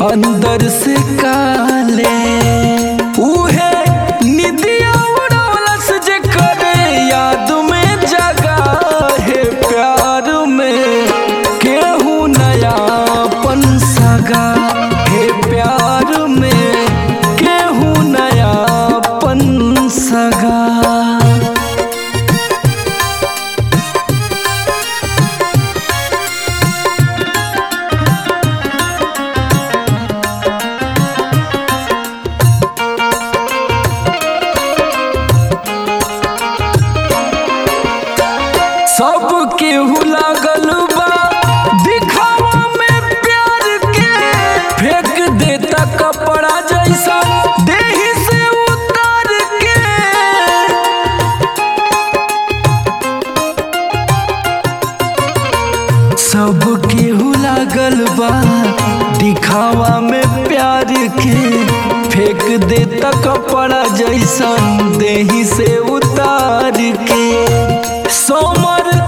अंदर से काले उहे निदिया उड़ौलस जे करे याद में जगा है प्यार में केहू नयापन सगा है प्यार में केहू नयापन सगा। सब केहू लागल बा दिखावा में प्यार के फेंक देता कपड़ा जैसा देही से उतार के। सब केहू लागल बा दिखावा में प्यार के फेंक देता कपड़ा जैसा देही से उतार के। सोमर